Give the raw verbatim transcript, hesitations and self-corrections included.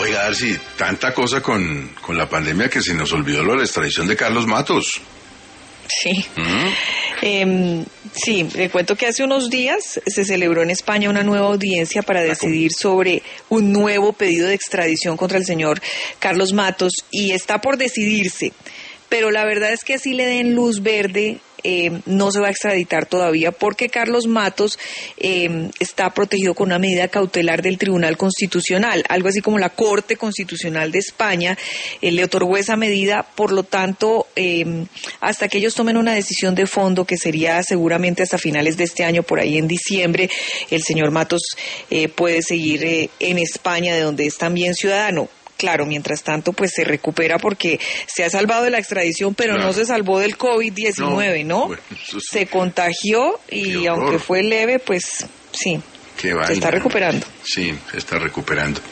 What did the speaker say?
Oiga, Darcy, tanta cosa con, con la pandemia que se nos olvidó lo de la extradición de Carlos Matos. Sí. ¿Mm? Eh, sí, le cuento que hace unos días se celebró en España una nueva audiencia para decidir sobre un nuevo pedido de extradición contra el señor Carlos Matos y está por decidirse. Pero la verdad es que así le den luz verde, eh, no se va a extraditar todavía porque Carlos Matos eh, está protegido con una medida cautelar del Tribunal Constitucional, algo así como la Corte Constitucional de España eh, le otorgó esa medida, por lo tanto, eh, hasta que ellos tomen una decisión de fondo, que sería seguramente hasta finales de este año, por ahí en diciembre, el señor Matos eh, puede seguir eh, en España, de donde es también ciudadano. Claro, mientras tanto, pues se recupera porque se ha salvado de la extradición, pero claro, no se salvó del COVID diecinueve, ¿no? ¿no? Bueno, sí. Se contagió y aunque fue leve, pues sí, se está recuperando. Sí, se está recuperando.